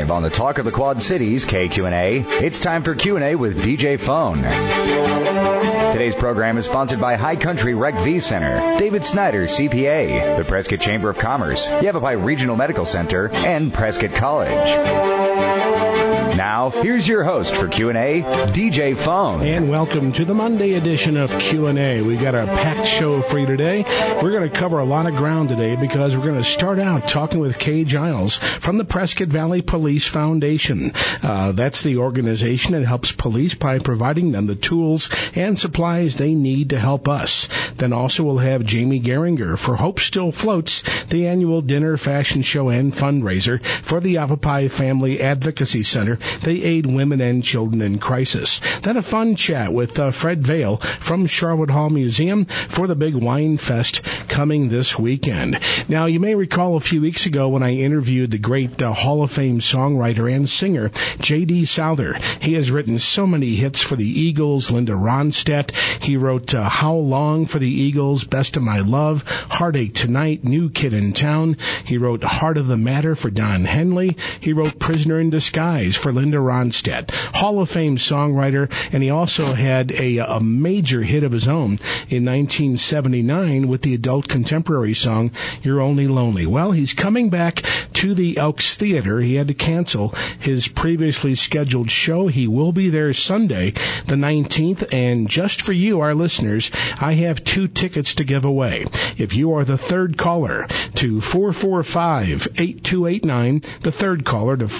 Live on the Talk of the Quad Cities, KQNA. It's time for Q&A with DJ Phone. Today's program is sponsored by High Country Rec V Center, David Snyder, CPA, the Prescott Chamber of Commerce, Yavapai Regional Medical Center, and Prescott College. Now, here's your host for Q&A, DJ Phone. And welcome to the Monday edition of Q&A. We've got a packed show for you today. We're going to cover a lot of ground today because we're going to start out talking with Kay Giles from the Prescott Valley Police Foundation. That's the organization that helps police by providing them the tools and supplies they need to help us. Then also we'll have Jamie Geringer for Hope Still Floats, the annual dinner, fashion show, and fundraiser for the Yavapai Family Advocacy Center. They aid women and children in crisis. Then a fun chat with Fred Vail from Charlotte Hall Museum for the big wine fest coming this weekend. Now, you may recall a few weeks ago when I interviewed the great Hall of Fame songwriter and singer, J.D. Souther. He has written so many hits for the Eagles, Linda Ronstadt. He wrote How Long for the Eagles, Best of My Love, Heartache Tonight, New Kid in Town. He wrote Heart of the Matter for Don Henley. He wrote Prisoner in Disguise for Linda Ronstadt. Hall of Fame songwriter, and he also had a major hit of his own in 1979 with the adult contemporary song, You're Only Lonely. Well, he's coming back to the Elks Theater. He had to cancel his previously scheduled show. He will be there Sunday, the 19th, and just for you, our listeners, I have 2 tickets to give away. If you are the third caller to 445-8289, the third caller to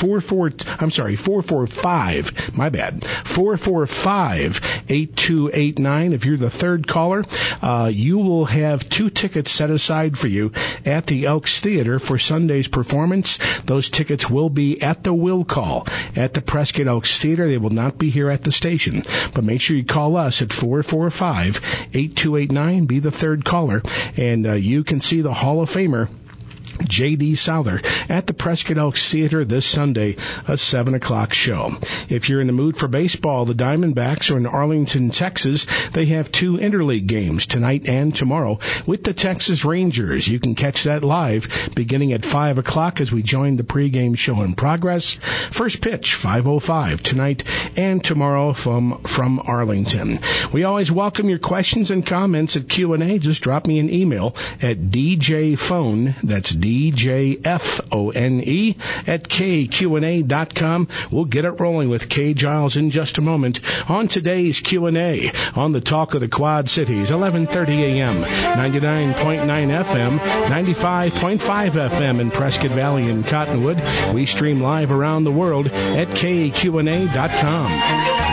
445-8289. If you're the third caller, you will have 2 tickets set aside for you at the Elks Theater for Sunday's performance. Those tickets will be at the will call at the Prescott Elks Theater. They will not be here at the station. But make sure you call us at 445-8289. Be the third caller, and you can see the Hall of Famer J.D. Souther at the Prescott Elks Theater this Sunday, a 7 o'clock show. If you're in the mood for baseball, the Diamondbacks are in Arlington, Texas. They have 2 interleague games tonight and tomorrow with the Texas Rangers. You can catch that live beginning at 5 o'clock as we join the pregame show in progress. First pitch, 5:05 tonight and tomorrow from Arlington. We always welcome your questions and comments at Q&A. Just drop me an email at djphone, that's DJFONE at KQNA.com. We'll get it rolling with Kay Giles in just a moment on today's Q&A on the Talk of the Quad Cities, 11:30 a.m., 99.9 FM, 95.5 FM in Prescott Valley and Cottonwood. We stream live around the world at KQNA.com.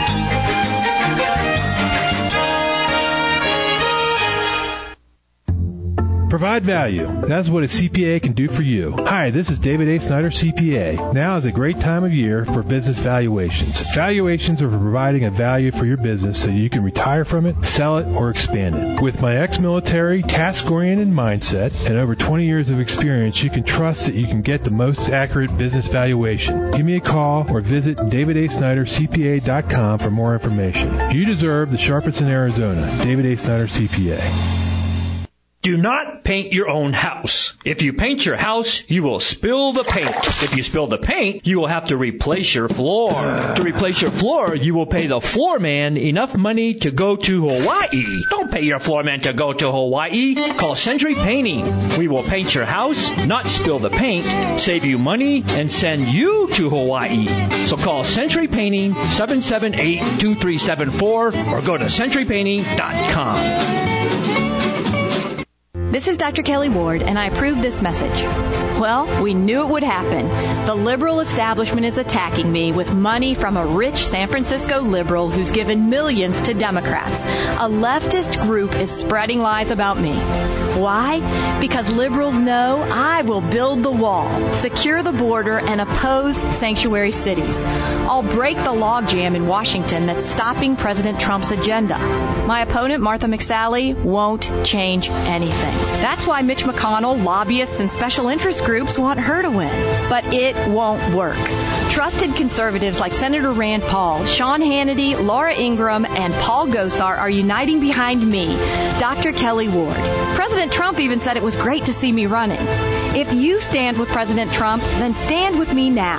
Provide value. That's what a CPA can do for you. Hi, this is David A. Snyder, CPA. Now is a great time of year for business valuations. Valuations are for providing a value for your business so you can retire from it, sell it, or expand it. With my ex-military, task-oriented mindset and over 20 years of experience, you can trust that you can get the most accurate business valuation. Give me a call or visit davidasnydercpa.com for more information. You deserve the sharpest in Arizona. David A. Snyder, CPA. Do not paint your own house. If you paint your house, you will spill the paint. If you spill the paint, you will have to replace your floor. To replace your floor, you will pay the floor man enough money to go to Hawaii. Don't pay your floor man to go to Hawaii. Call Century Painting. We will paint your house, not spill the paint, save you money, and send you to Hawaii. So call Century Painting, 778-2374, or go to centurypainting.com. This is Dr. Kelly Ward, and I approve this message. Well, we knew it would happen. The liberal establishment is attacking me with money from a rich San Francisco liberal who's given millions to Democrats. A leftist group is spreading lies about me. Why? Because liberals know I will build the wall, secure the border, and oppose sanctuary cities. I'll break the logjam in Washington that's stopping President Trump's agenda. My opponent, Martha McSally, won't change anything. That's why Mitch McConnell, lobbyists, and special interest groups want her to win. But it won't work. Trusted conservatives like Senator Rand Paul, Sean Hannity, Laura Ingraham, and Paul Gosar are uniting behind me, Dr. Kelly Ward. President Trump even said it was great to see me running. If you stand with President Trump, then stand with me now.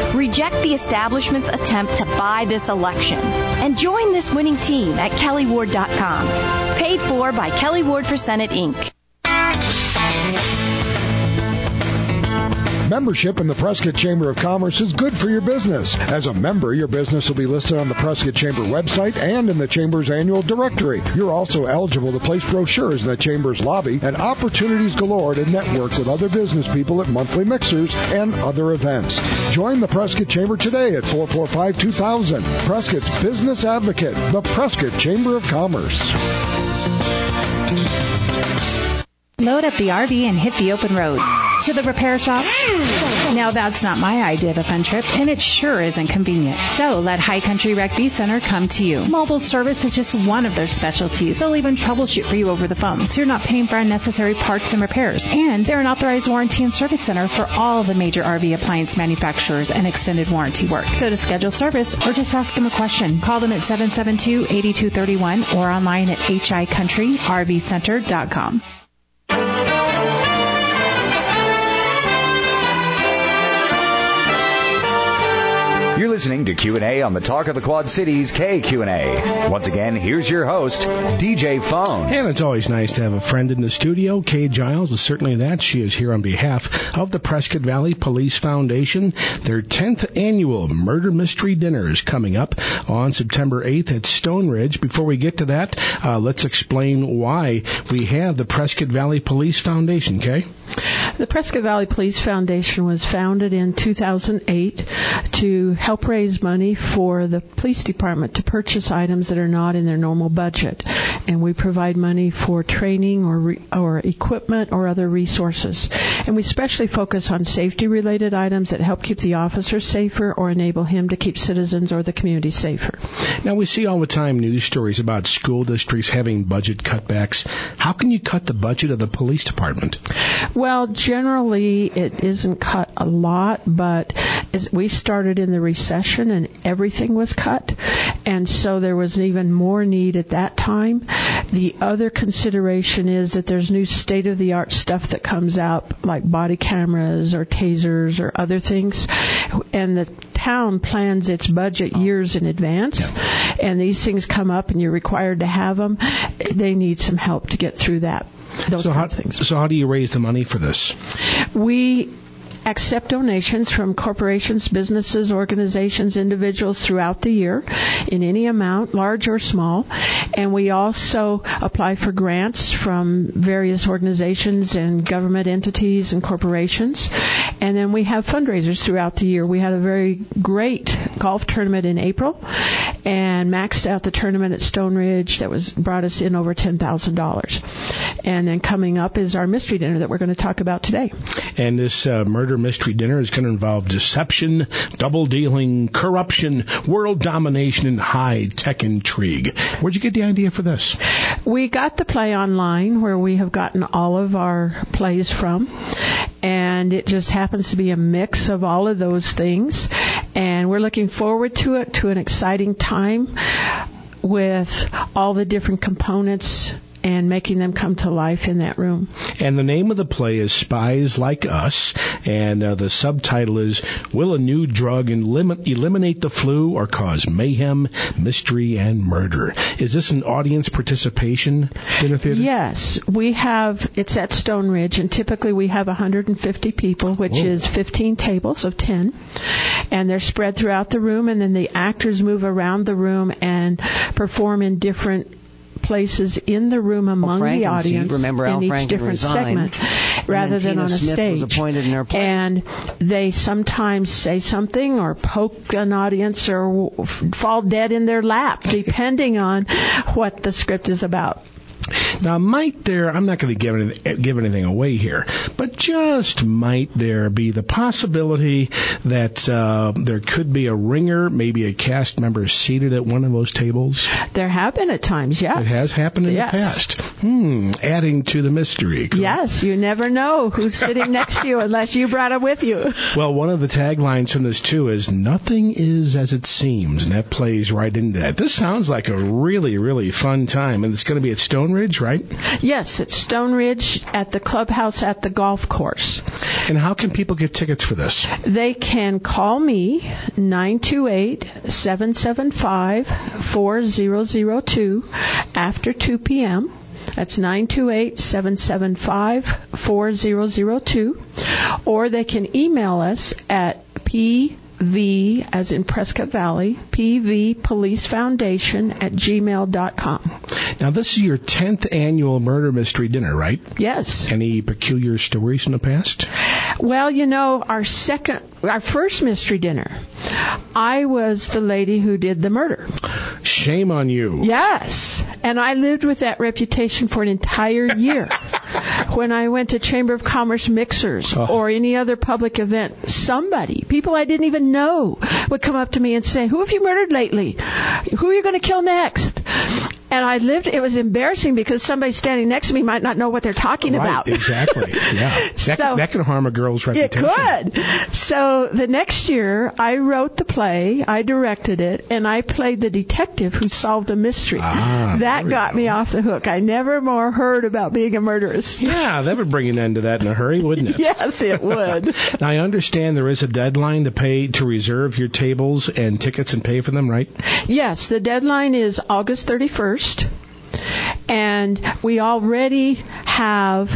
Reject the establishment's attempt to buy this election and join this winning team at kellyward.com. Paid for by Kelly Ward for Senate, Inc. Membership in the Prescott Chamber of Commerce is good for your business. As a member, your business will be listed on the Prescott Chamber website and in the Chamber's annual directory. You're also eligible to place brochures in the Chamber's lobby and opportunities galore to network with other business people at monthly mixers and other events. Join the Prescott Chamber today at 445-2000. Prescott's Business Advocate, the Prescott Chamber of Commerce. Load up the RV and hit the open road. To the repair shop? Now that's not my idea of a fun trip, and it sure isn't convenient. So let High Country Rec V Center come to you. Mobile service is just one of their specialties. They'll even troubleshoot for you over the phone, so you're not paying for unnecessary parts and repairs. And they're an authorized warranty and service center for all the major RV appliance manufacturers and extended warranty work. So to schedule service or just ask them a question, call them at 772-8231 or online at hicountryrvcenter.com. You're listening to Q&A on the Talk of the Quad Cities KQNA. Once again, here's your host, DJ Phone. And it's always nice to have a friend in the studio. Kay Giles is certainly that. She is here on behalf of the Prescott Valley Police Foundation. Their 10th annual Murder Mystery Dinner is coming up on September 8th at Stone Ridge. Before we get to that, let's explain why we have the Prescott Valley Police Foundation, Kay? The Prescott Valley Police Foundation was founded in 2008 to help raise money for the police department to purchase items that are not in their normal budget. And we provide money for training or equipment or other resources. And we especially focus on safety-related items that help keep the officer safer or enable him to keep citizens or the community safer. Now, we see all the time news stories about school districts having budget cutbacks. How can you cut the budget of the police department? Well, generally, it isn't cut a lot, but we started in the recession and everything was cut, and so there was even more need at that time. The other consideration is that there's new state-of-the-art stuff that comes out, like body cameras or tasers or other things, and the town plans its budget years in advance, and these things come up and you're required to have them. They need some help to get through that. Those kinds of things. So how do you raise the money for this? We accept donations from corporations, businesses, organizations, individuals throughout the year in any amount, large or small. And we also apply for grants from various organizations and government entities and corporations. And then we have fundraisers throughout the year. We had a very great golf tournament in April and maxed out the tournament at Stone Ridge that brought us in over $10,000. And then coming up is our mystery dinner that we're going to talk about today. And this murder mystery dinner is going to involve deception, double dealing, corruption, world domination, and high-tech intrigue. Where'd you get the idea for this? We got the play online where we have gotten all of our plays from. And it just happens to be a mix of all of those things. And we're looking forward to it, to an exciting time with all the different components and making them come to life in that room. And the name of the play is Spies Like Us, and the subtitle is, Will a New Drug Eliminate the Flu or Cause Mayhem, Mystery, and Murder? Is this an audience participation dinner theater? Yes. It's at Stone Ridge, and typically we have 150 people, which is 15 tables of 10, and they're spread throughout the room, and then the actors move around the room and perform in different places in the room among the audience in each different segment rather than on a stage. And they sometimes say something or poke an audience or fall dead in their lap, depending on what the script is about. Now, I'm not going to give anything away here, but just might there be the possibility that there could be a ringer, maybe a cast member seated at one of those tables? There have been at times, yes. It has happened in the past. Adding to the mystery. Correct? Yes, you never know who's sitting next to you unless you brought it with you. Well, one of the taglines from this, too, is nothing is as it seems, and that plays right into that. This sounds like a really, really fun time, and it's going to be at Stone Ridge, right? Yes, it's Stone Ridge at the clubhouse at the golf course. And how can people get tickets for this? They can call me, 928-775-4002, after 2 p.m. That's 928-775-4002. Or they can email us at PV, as in Prescott Valley, PV Police Foundation @gmail.com. Now, this is your 10th annual murder mystery dinner, right? Yes. Any peculiar stories from the past? Well, our first mystery dinner, I was the lady who did the murder. Shame on you. Yes. And I lived with that reputation for an entire year. When I went to Chamber of Commerce mixers or any other public event, people I didn't even know, would come up to me and say, "Who have you murdered lately? Who are you going to kill next?" And it was embarrassing because somebody standing next to me might not know what they're talking about. Exactly. Yeah. That can harm a girl's reputation. It could. So the next year, I wrote the play, I directed it, and I played the detective who solved the mystery. That got me off the hook. I never more heard about being a murderess. Yeah, that would bring an end to that in a hurry, wouldn't it? Yes, it would. Now, I understand there is a deadline to reserve your tables and tickets and pay for them, right? Yes, the deadline is August 31st. And we already have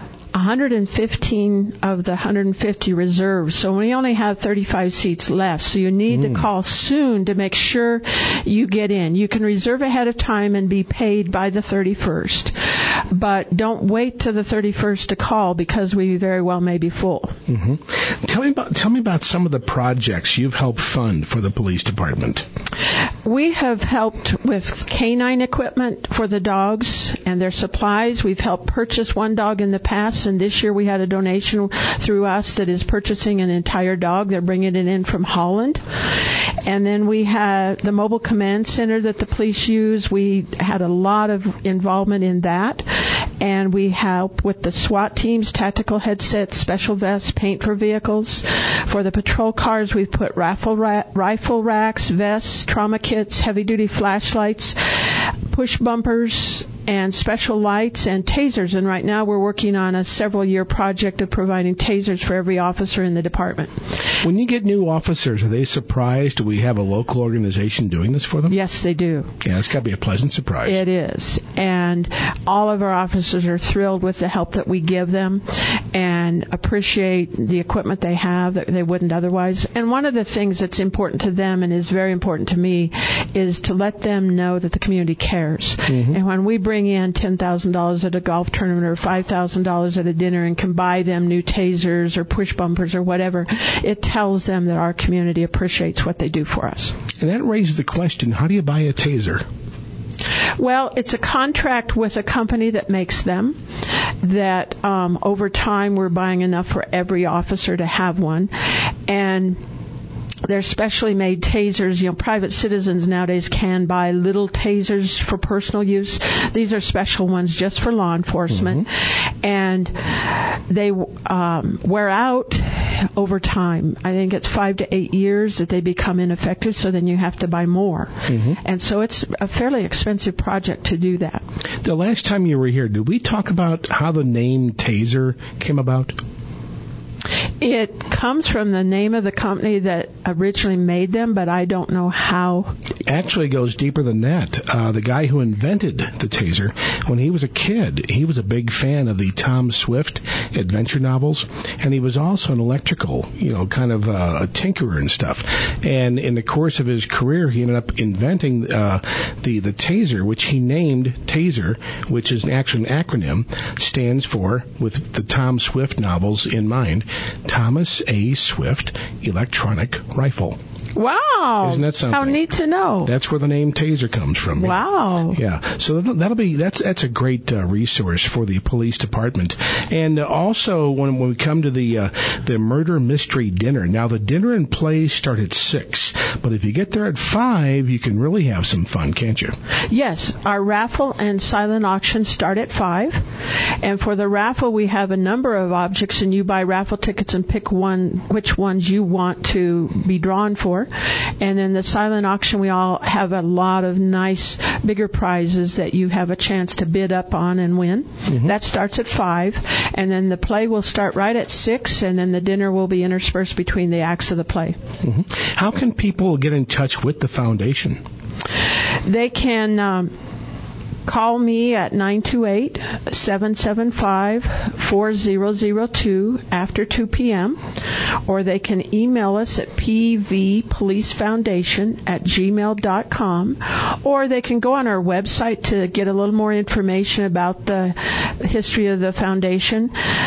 115 of the 150 reserved, so we only have 35 seats left. So you need to call soon to make sure you get in. You can reserve ahead of time and be paid by the 31st. But don't wait till the 31st to call because we very well may be full. Mm-hmm. Tell me about some of the projects you've helped fund for the police department. We have helped with canine equipment for the dogs and their supplies. We've helped purchase one dog in the past, and this year we had a donation through us that is purchasing an entire dog. They're bringing it in from Holland. And then we had the mobile command center that the police use. We had a lot of involvement in that. And we help with the SWAT teams, tactical headsets, special vests, paint for vehicles. For the patrol cars, we've put rifle racks, vests, trauma kits, heavy-duty flashlights, push bumpers, and special lights and tasers. And right now we're working on a several-year project of providing tasers for every officer in the department. When you get new officers, are they surprised? Do we have a local organization doing this for them? Yes, they do. Yeah, it's got to be a pleasant surprise. It is. And all of our officers are thrilled with the help that we give them and appreciate the equipment they have that they wouldn't otherwise. And one of the things that's important to them and is very important to me is to let them know that the community cares. Mm-hmm. And when we bring in $10,000 at a golf tournament or $5,000 at a dinner and can buy them new tasers or push bumpers or whatever, it tells them that our community appreciates what they do for us. And that raises the question, how do you buy a taser? Well, it's a contract with a company that makes them, that over time we're buying enough for every officer to have one. And they're specially made tasers. Private citizens nowadays can buy little tasers for personal use. These are special ones just for law enforcement. Mm-hmm. And they wear out over time. I think it's 5 to 8 years that they become ineffective, so then you have to buy more. Mm-hmm. And so it's a fairly expensive project to do that. The last time you were here, did we talk about how the name Taser came about? It comes from the name of the company that originally made them, but I don't know how. Actually, it goes deeper than that. The guy who invented the taser, when he was a kid, he was a big fan of the Tom Swift adventure novels, and he was also an electrical, kind of a tinkerer and stuff. And in the course of his career, he ended up inventing the taser, which he named Taser, which is actually an acronym, stands for, with the Tom Swift novels in mind, Thomas A. Swift Electronic Rifle. Wow. Isn't that something? How neat to know. That's where the name Taser comes from. Wow. Yeah. So that's a great resource for the police department. And also when we come to the murder mystery dinner. Now the dinner and plays start at 6, but if you get there at 5, you can really have some fun, can't you? Yes. Our raffle and silent auction start at 5. And for the raffle, we have a number of objects, and you buy raffle tickets and pick which ones you want to be drawn for. And then the silent auction, we all have a lot of nice, bigger prizes that you have a chance to bid up on and win. Mm-hmm. That starts at 5, and then the play will start right at 6, and then the dinner will be interspersed between the acts of the play. Mm-hmm. How can people get in touch with the foundation? They can call me at 928-775-4002 after 2 p.m., or they can email us at pvpolicefoundation@gmail.com, or they can go on our website to get a little more information about the history of the foundation,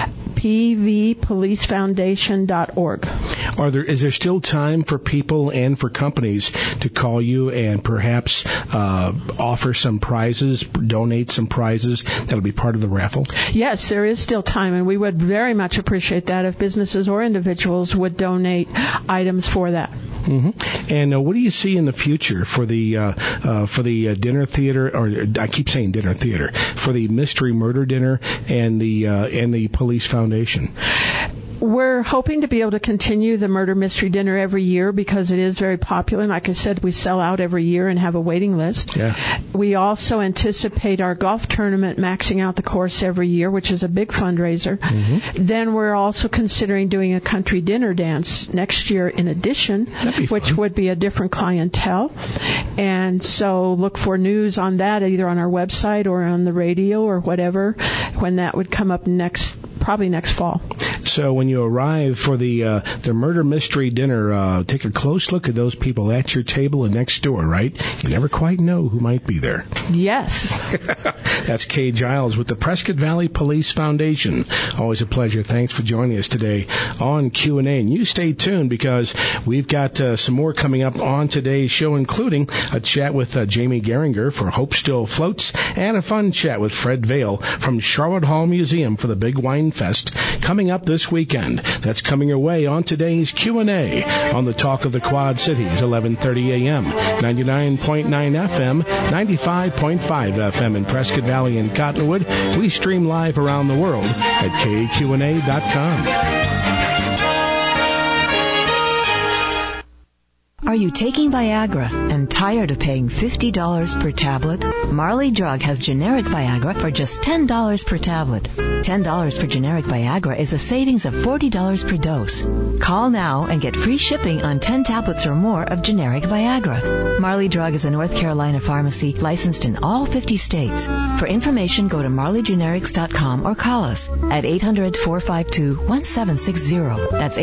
pvpolicefoundation.org. Is there still time for people and for companies to call you and perhaps offer some prizes, donate some prizes that'll be part of the raffle? Yes, there is still time, and we would very much appreciate that if businesses or individuals would donate items for that. Mm-hmm. And what do you see in the future for the dinner theater, or I keep saying dinner theater, for the mystery murder dinner and the police foundation? We're hoping to be able to continue the murder mystery dinner every year because it is very popular. And like I said, we sell out every year and have a waiting list. Yeah. We also anticipate our golf tournament maxing out the course every year, which is a big fundraiser. Mm-hmm. Then we're also considering doing a country dinner dance next year in addition, which would be a different clientele. And so look for news on that either on our website or on the radio or whatever when that would come up probably next fall. So when you arrive for the murder mystery dinner, take a close look at those people at your table and next door, right? You never quite know who might be there. Yes. That's Kay Giles with the Prescott Valley Police Foundation. Always a pleasure. Thanks for joining us today on Q&A. And you stay tuned because we've got some more coming up on today's show, including a chat with Jamie Geringer for Hope Still Floats and a fun chat with Fred Vail from Charlotte Hall Museum for the Big Wine Fest coming up this weekend. That's coming your way on today's Q&A on the Talk of the Quad Cities, 11:30 a.m., 99.9 FM, 95.5 FM in Prescott Valley and Cottonwood. We stream live around the world at KQNA.com. Are you taking Viagra and tired of paying $50 per tablet? Marley Drug has generic Viagra for just $10 per tablet. $10 per generic Viagra is a savings of $40 per dose. Call now and get free shipping on 10 tablets or more of generic Viagra. Marley Drug is a North Carolina pharmacy licensed in all 50 states. For information, go to marleygenerics.com or call us at 800-452-1760. That's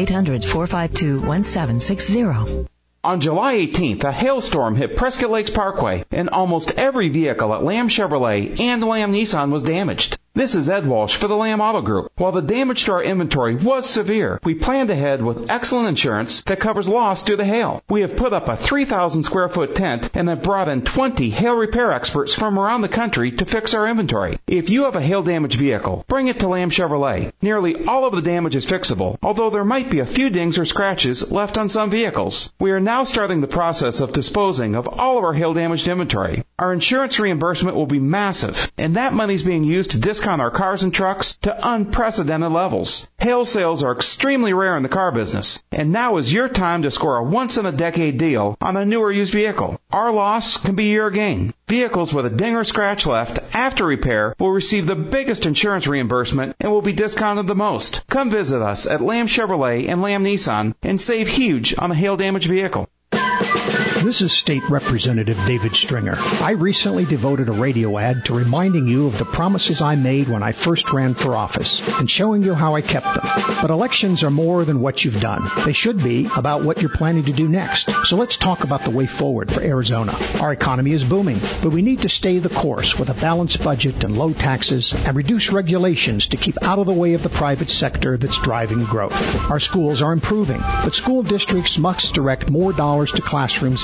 800-452-1760. On July 18th, a hailstorm hit Prescott Lakes Parkway, and almost every vehicle at Lamb Chevrolet and Lamb Nissan was damaged. This is Ed Walsh for the Lamb Auto Group. While the damage to our inventory was severe, we planned ahead with excellent insurance that covers loss due to hail. We have put up a 3,000 square foot tent and have brought in 20 hail repair experts from around the country to fix our inventory. If you have a hail damaged vehicle, bring it to Lamb Chevrolet. Nearly all of the damage is fixable, although there might be a few dings or scratches left on some vehicles. We are now starting the process of disposing of all of our hail damaged inventory. Our insurance reimbursement will be massive, and that money is being used to discount our cars and trucks to unprecedented levels. Hail sales are extremely rare in the car business, and now is your time to score a once-in-a-decade deal on a new or used vehicle. Our loss can be your gain. Vehicles with a ding or scratch left after repair will receive the biggest insurance reimbursement and will be discounted the most. Come visit us at Lamb Chevrolet and Lamb Nissan and save huge on a hail-damaged vehicle. This is State Representative David Stringer. I recently devoted a radio ad to reminding you of the promises I made when I first ran for office and showing you how I kept them. But elections are more than what you've done. They should be about what you're planning to do next. So let's talk about the way forward for Arizona. Our economy is booming, but we need to stay the course with a balanced budget and low taxes and reduce regulations to keep out of the way of the private sector that's driving growth. Our schools are improving, but school districts must direct more dollars to classrooms and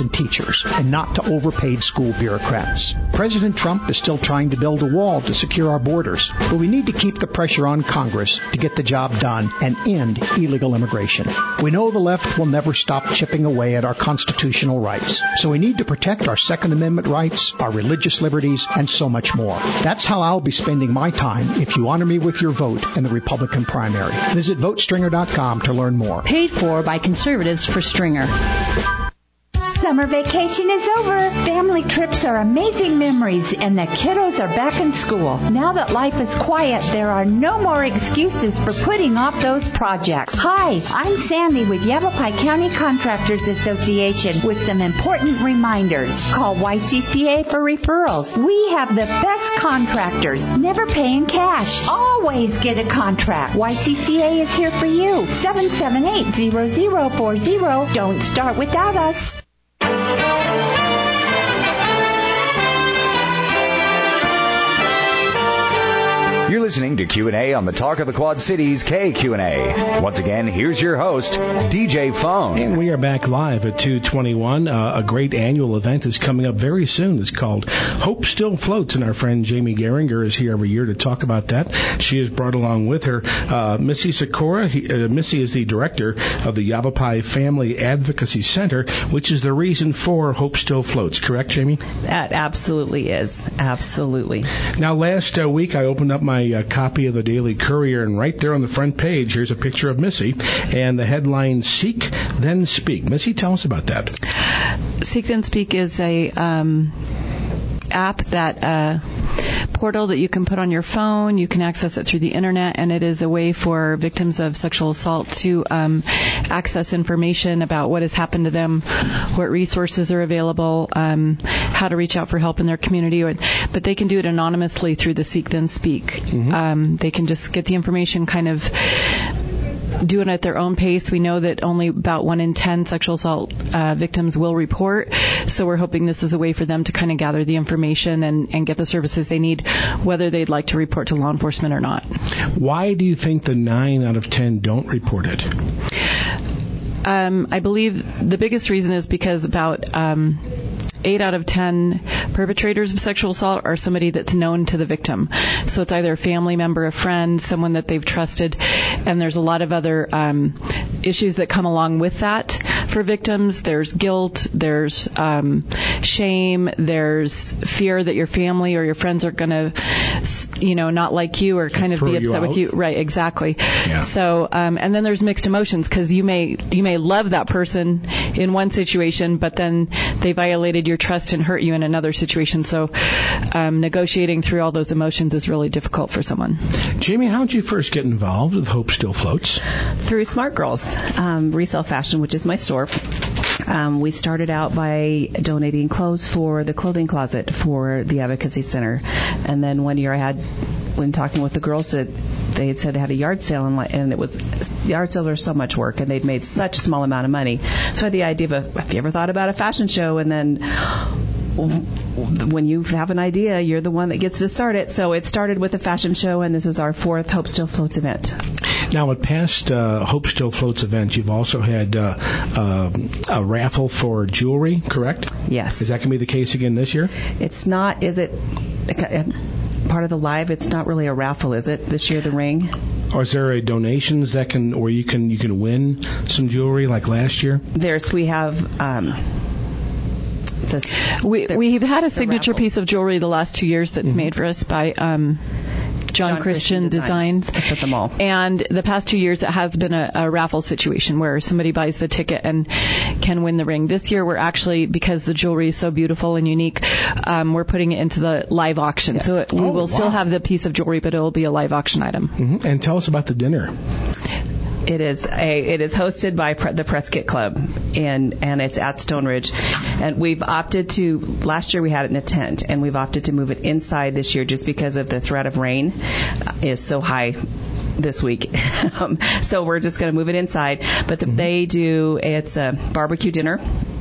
and teachers, and not to overpaid school bureaucrats. President Trump is still trying to build a wall to secure our borders, but we need to keep the pressure on Congress to get the job done and end illegal immigration. We know the left will never stop chipping away at our constitutional rights, so we need to protect our Second Amendment rights, our religious liberties, and so much more. That's how I'll be spending my time if you honor me with your vote in the Republican primary. Visit votestringer.com to learn more. Paid for by Conservatives for Stringer. Summer vacation is over. Family trips are amazing memories, and the kiddos are back in school. Now that life is quiet, there are no more excuses for putting off those projects. Hi, I'm Sandy with Yavapai County Contractors Association with some important reminders. Call YCCA for referrals. We have the best contractors, never paying cash. Always get a contract. YCCA is here for you. 778-0040. Don't start without us. You're listening to Q&A on the Talk of the Quad Cities KQNA. Once again, here's your host, DJ Phone. And we are back live at 221. A great annual event is coming up very soon. It's called Hope Still Floats, and our friend Jamie Geringer is here every year to talk about that. She has brought along with her Missy Sikora. Missy is the director of the Yavapai Family Advocacy Center, which is the reason for Hope Still Floats. Correct, Jamie? That absolutely is. Absolutely. Now, last week I opened up my copy of the Daily Courier, and right there on the front page, here's a picture of Missy, and the headline, Seek, Then Speak. Missy, tell us about that. Seek, Then Speak is a app that portal that you can put on your phone. You can access it through the internet, and it is a way for victims of sexual assault to access information about what has happened to them, what resources are available, how to reach out for help in their community. But they can do it anonymously through the Seek Then Speak. Mm-hmm. They can just get the information, kind of do it at their own pace. We know that only about 1 in 10 sexual assault victims will report, so we're hoping this is a way for them to kind of gather the information and get the services they need, whether they'd like to report to law enforcement or not. Why do you think the 9 out of 10 don't report it? I believe the biggest reason is because about 8 out of 10 perpetrators of sexual assault are somebody that's known to the victim. So it's either a family member, a friend, someone that they've trusted, and there's a lot of other issues that come along with that for victims. There's guilt, there's shame, there's fear that your family or your friends are going to, not like you or kind of be upset with you. Right, exactly. Yeah. So, and then there's mixed emotions, because you may love that person in one situation, but then they violated your trust and hurt you in another situation. So negotiating through all those emotions is really difficult for someone. Jamie, how did you first get involved with Hope Still Floats? Through Smart Girls Resale Fashion, which is my store. We started out by donating clothes for the clothing closet for the Advocacy Center. And then one year when talking with the girls, they had said they had a yard sale, and it was, yard sales are so much work, and they'd made such small amount of money. So I had the idea of, have you ever thought about a fashion show? And then when you have an idea, you're the one that gets to start it. So it started with a fashion show, and this is our 4th Hope Still Floats event. Now, at past Hope Still Floats events, you've also had a raffle for jewelry, correct? Yes. Is that going to be the case again this year? It's not. Is it part of the live? It's not really a raffle, is it, this year, the ring? Or is there a donations that where you can win some jewelry like last year? We have... We've had a signature piece of jewelry the last 2 years that's made for us by John Christian Designs. At the mall. And the past 2 years it has been a raffle situation where somebody buys the ticket and can win the ring. This year we're actually, because the jewelry is so beautiful and unique, we're putting it into the live auction. Yes. So we will still have the piece of jewelry, but it will be a live auction item. Mm-hmm. And tell us about the dinner. It is hosted by the Prescott Club, and it's at Stone Ridge. And we've opted to, last year we had it in a tent, and we've opted to move it inside this year just because of the threat of rain is so high this week. So we're just going to move it inside. But it's a barbecue dinner.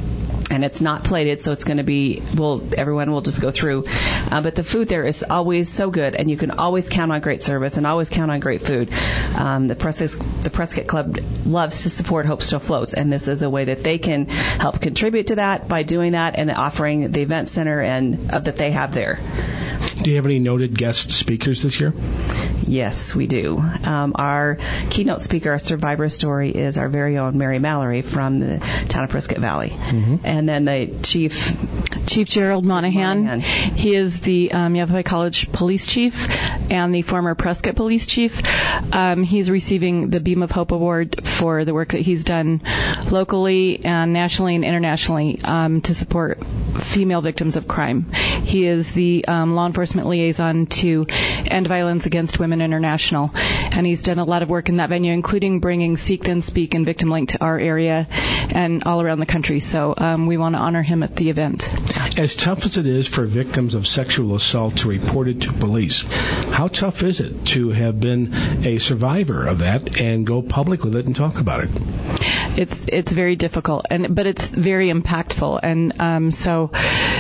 And it's not plated, so it's going to be, everyone will just go through. But the food there is always so good, and you can always count on great service and always count on great food. The Prescott Club loves to support Hope Still Floats, and this is a way that they can help contribute to that by doing that and offering the event center and that they have there. Do you have any noted guest speakers this year? Yes, we do. Our keynote speaker, our survivor story, is our very own Mary Mallory from the town of Prescott Valley. Mm-hmm. And then the Chief Gerald Monahan. He is the Yavapai College police chief and the former Prescott police chief. He's receiving the Beam of Hope Award for the work that he's done locally and nationally and internationally to support female victims of crime. He is the law enforcement liaison to End Violence Against Women International, and he's done a lot of work in that venue, including bringing Seek Then Speak and Victim Link to our area and all around the country. So we want to honor him at the event. As tough as it is for victims of sexual assault to report it to police, how tough is it to have been a survivor of that and go public with it and talk about it? It's very difficult, but it's very impactful, and so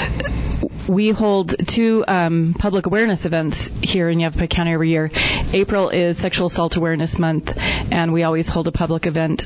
we hold 2 public awareness events here in Yavapai County every year. April is Sexual Assault Awareness Month, and we always hold a public event.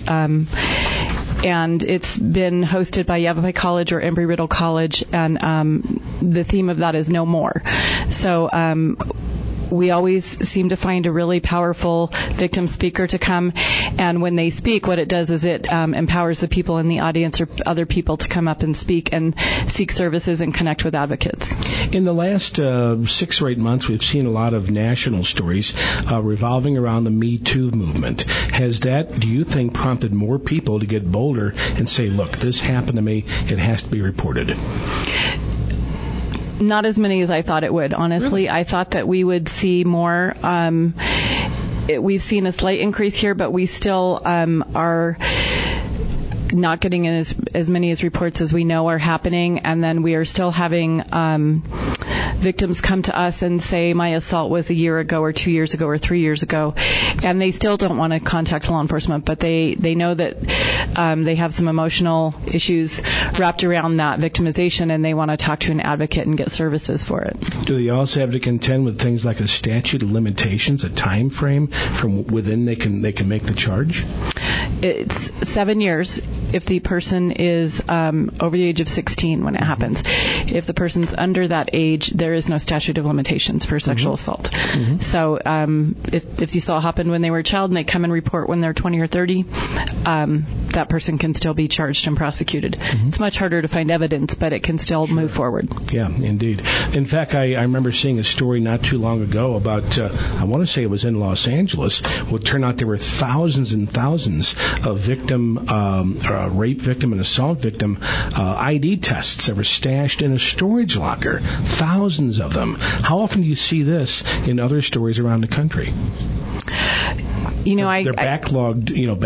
And it's been hosted by Yavapai College or Embry-Riddle College, and the theme of that is No More. So we always seem to find a really powerful victim speaker to come, and when they speak, what it does is it empowers the people in the audience or other people to come up and speak and seek services and connect with advocates. In the last 6 or 8 months, we've seen a lot of national stories revolving around the Me Too movement. Has that, do you think, prompted more people to get bolder and say, look, this happened to me, it has to be reported? Not as many as I thought it would, honestly. Really? I thought that we would see more. We've seen a slight increase here, but we still are not getting in as many as reports as we know are happening, and then we are still having victims come to us and say, my assault was a year ago or 2 years ago or 3 years ago, and they still don't want to contact law enforcement, but they know that they have some emotional issues wrapped around that victimization, and they want to talk to an advocate and get services for it. Do they also have to contend with things like a statute of limitations, a time frame from within they can make the charge? It's 7 years if the person is over the age of 16 when it happens. If the person's under that age, there is no statute of limitations for sexual assault. Mm-hmm. So if the assault happened when they were a child and they come and report when they're 20 or 30, that person can still be charged and prosecuted. Mm-hmm. It's much harder to find evidence, but it can still move forward. Yeah, indeed. In fact, I remember seeing a story not too long ago about, I want to say it was in Los Angeles. Well, it turned out there were thousands and thousands of rape victim and assault victim ID tests that were stashed in a storage locker. Thousands of them. How often do you see this in other stories around the country? They're backlogged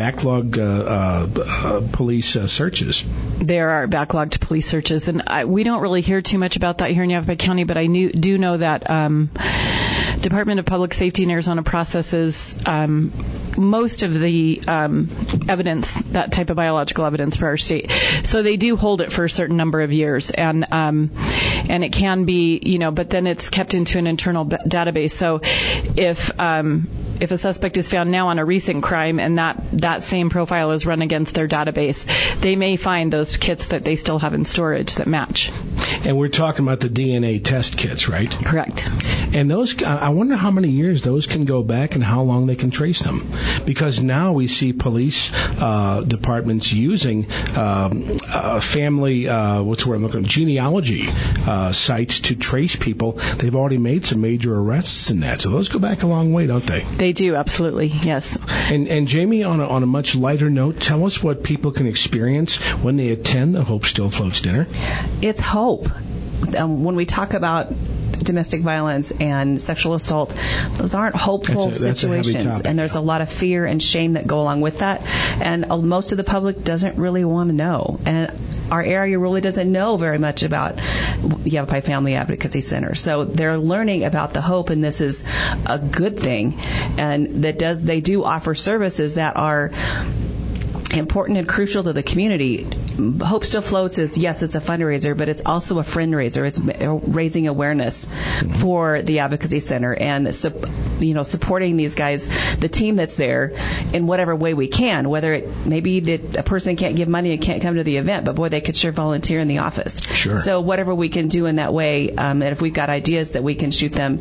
police searches. There are backlogged police searches, and we don't really hear too much about that here in Yavapai County, but I do know that Department of Public Safety in Arizona processes most of the evidence, that type of biological evidence for our state. So they do hold it for a certain number of years, and it can be, but then it's kept into an internal database. So if a suspect is found now on a recent crime and that same profile is run against their database, they may find those kits that they still have in storage that match. And we're talking about the DNA test kits, right? Correct. And those, I wonder how many years those can go back and how long they can trace them. Because now we see police departments using family, genealogy sites to trace people. They've already made some major arrests in that. So those go back a long way, don't they? They do, absolutely, yes. And Jamie, on a much lighter note, tell us what people can experience when they attend the Hope Still Floats dinner. It's hope. When we talk about domestic violence and sexual assault, those aren't hopeful situations, and there's a lot of fear and shame that go along with that, and most of the public doesn't really want to know, and our area really doesn't know very much about Yavapai Family Advocacy Center, so they're learning about the hope, and this is a good thing, and they do offer services that are important and crucial to the community. Hope Still Floats is, yes, it's a fundraiser, but it's also a friend raiser. It's raising awareness for the Advocacy Center and, supporting these guys, the team that's there, in whatever way we can, whether it maybe that a person can't give money and can't come to the event, but boy, they could sure volunteer in the office. Sure. So whatever we can do in that way, and if we've got ideas that we can shoot them.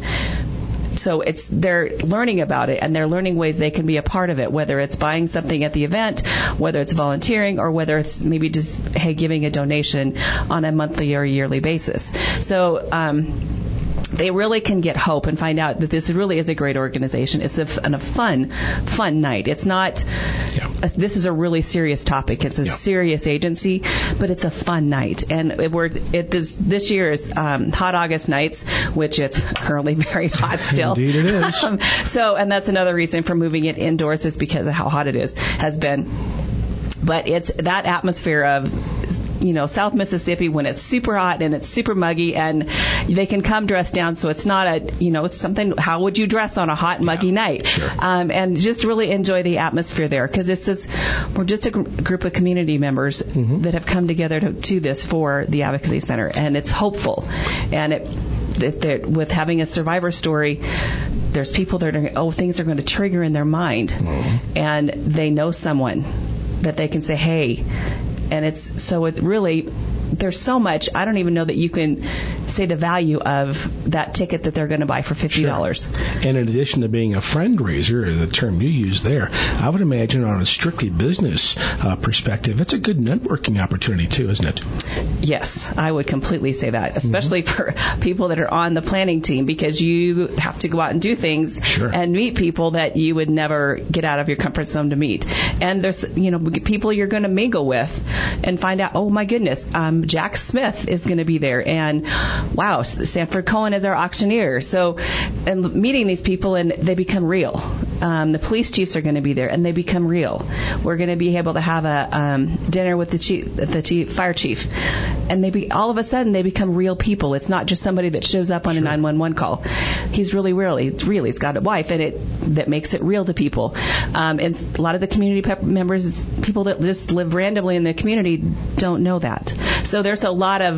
So they're learning about it, and they're learning ways they can be a part of it, whether it's buying something at the event, whether it's volunteering, or whether it's maybe just, giving a donation on a monthly or yearly basis. So, they really can get hope and find out that this really is a great organization. It's a fun night. It's not, this is a really serious topic. It's a serious agency, but it's a fun night. And this year's Hot August Nights, which it's currently very hot still. Indeed it is. And that's another reason for moving it indoors, is because of how hot it has been. But it's that atmosphere of, South Mississippi when it's super hot and it's super muggy, and they can come dressed down, so it's not it's something, how would you dress on a hot, muggy night? Sure. And just really enjoy the atmosphere there, because we're just a group of community members that have come together to do this for the Advocacy Center, and it's hopeful. And with having a survivor story, there's people that are things are going to trigger in their mind, and they know someone that they can say, hey. And it's really, there's so much, I don't even know that you can say the value of that ticket that they're going to buy for $50. Sure. And in addition to being a friend raiser, the term you use there, I would imagine on a strictly business perspective, it's a good networking opportunity too, isn't it? Yes, I would completely say that, especially for people that are on the planning team, because you have to go out and do things and meet people that you would never get out of your comfort zone to meet. And there's, people you're going to mingle with and find out, oh my goodness, Jack Smith is going to be there, and wow, Sanford Cohen is our auctioneer. So, and meeting these people, and they become real. The police chiefs are going to be there, and they become real. We're going to be able to have a dinner with the fire chief, and all of a sudden they become real people. It's not just somebody that shows up on a 911 call. He's really real. He's got a wife, and that makes it real to people. And a lot of the community members, people that just live randomly in the community, don't know that. So there's a lot of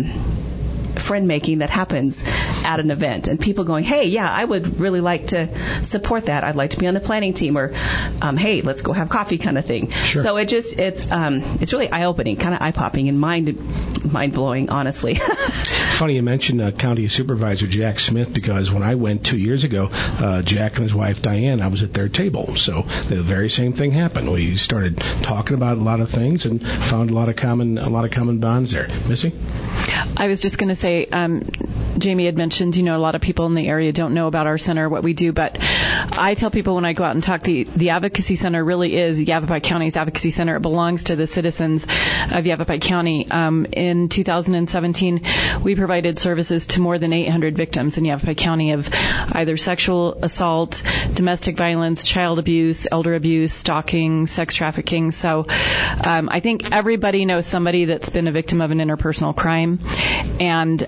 friend making that happens at an event, and people going, hey, yeah, I would really like to support that. I'd like to be on the planning team, or hey, let's go have coffee, kind of thing. Sure. So it's really eye opening, kind of eye popping, and mind blowing, honestly. Funny you mentioned County Supervisor Jack Smith, because when I went 2 years ago, Jack and his wife Diane, I was at their table. So the very same thing happened. We started talking about a lot of things and found a lot of common bonds there. Missy? I was just going to say, Jamie had mentioned, a lot of people in the area don't know about our center, what we do, but I tell people when I go out and talk, the Advocacy Center really is Yavapai County's Advocacy Center. It belongs to the citizens of Yavapai County. In 2017, we provided services to more than 800 victims in Yavapai County of either sexual assault, domestic violence, child abuse, elder abuse, stalking, sex trafficking. So I think everybody knows somebody that's been a victim of an interpersonal crime. And,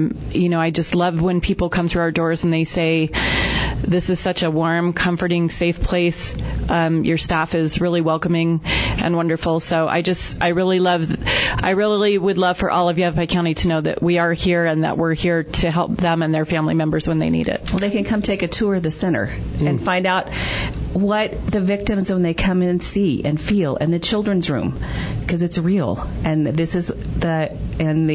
I just love when people come through our doors and they say, this is such a warm, comforting, safe place. Your staff is really welcoming and wonderful. So I really would love for all of Yavapai County to know that we are here and that we're here to help them and their family members when they need it. Well, they can come take a tour of the center and find out what the victims, when they come in, see and feel, and the children's room, because it's real. And this is in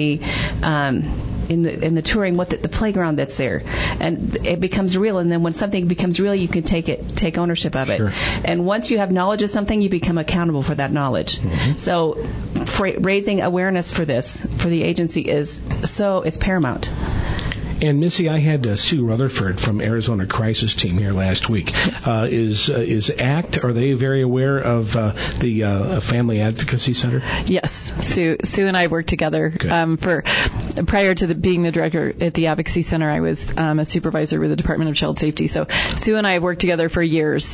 the touring, the playground that's there, and it becomes real. And then when something becomes real, you can take ownership of it. Sure. And once you have knowledge of something, you become accountable for that knowledge. So raising awareness for the agency it's paramount. And Missy, I had Sue Rutherford from Arizona Crisis Team here last week. Yes. Is ACT, are they very aware of the Family Advocacy Center? Yes. Sue and I worked together prior to being the director at the Advocacy Center. I was a supervisor with the Department of Child Safety. So Sue and I have worked together for years.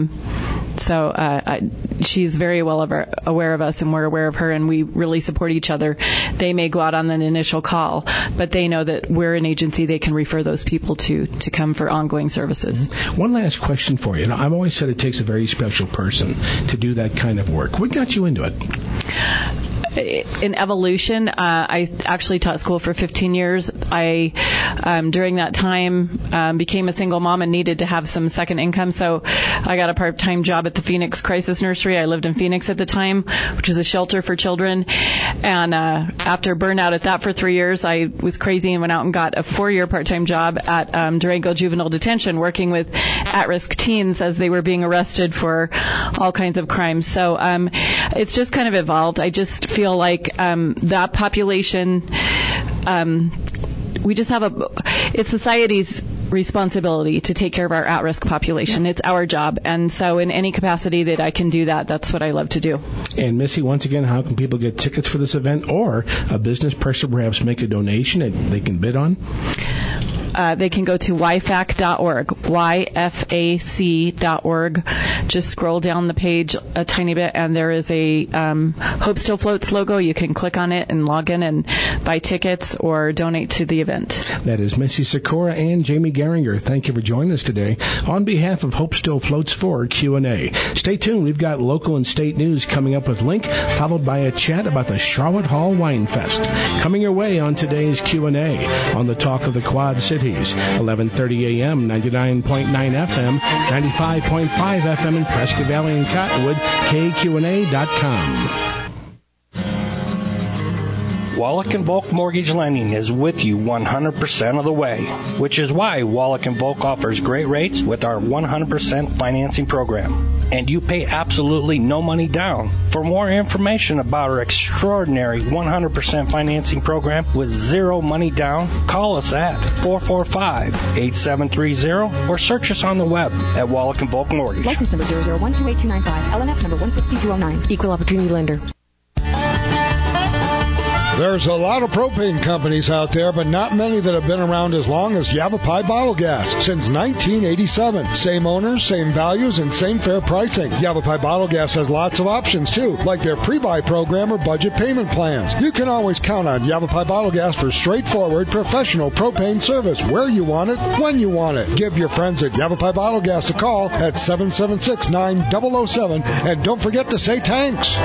She's very well aware of us, and we're aware of her, and we really support each other. They may go out on an initial call, but they know that we're an agency they can refer those people to come for ongoing services. One last question for you. I've always said it takes a very special person to do that kind of work. What got you into it? in evolution. I actually taught school for 15 years. I, during that time, became a single mom and needed to have some second income. So I got a part-time job at the Phoenix Crisis Nursery. I lived in Phoenix at the time, which is a shelter for children. And after burnout at that for 3 years, I was crazy and went out and got a 4-year part-time job at Durango Juvenile Detention, working with at-risk teens as they were being arrested for all kinds of crimes. So it's just kind of evolved. I just feel like that population, we just have it's society's responsibility to take care of our at-risk population. Yeah. It's our job. And so in any capacity that I can do that, that's what I love to do. And Missy, once again, how can people get tickets for this event, or a business person perhaps make a donation that they can bid on? They can go to yfac.org, yfac.org. Just scroll down the page a tiny bit, and there is a Hope Still Floats logo. You can click on it and log in and buy tickets or donate to the event. That is Missy Sikora and Jamie Geringer. Thank you for joining us today on behalf of Hope Still Floats for Q&A. Stay tuned. We've got local and state news coming up with Link, followed by a chat about the Charlotte Hall Wine Fest. Coming your way on today's Q&A on the Talk of the Quad Cities. 11:30 a.m., 99.9 FM, 95.5 FM in Prescott Valley and Cottonwood, KQNA.com. Wallach & Volk Mortgage Lending is with you 100% of the way, which is why Wallach & Volk offers great rates with our 100% financing program. And you pay absolutely no money down. For more information about our extraordinary 100% financing program with zero money down, call us at 445-8730 or search us on the web at Wallach & Volk Mortgage. License number 0012825, LNS number 16209, Equal Opportunity Lender. There's a lot of propane companies out there, but not many that have been around as long as Yavapai Bottle Gas since 1987. Same owners, same values, and same fair pricing. Yavapai Bottle Gas has lots of options, too, like their pre-buy program or budget payment plans. You can always count on Yavapai Bottle Gas for straightforward, professional propane service where you want it, when you want it. Give your friends at Yavapai Bottle Gas a call at 776-9007, and don't forget to say thanks.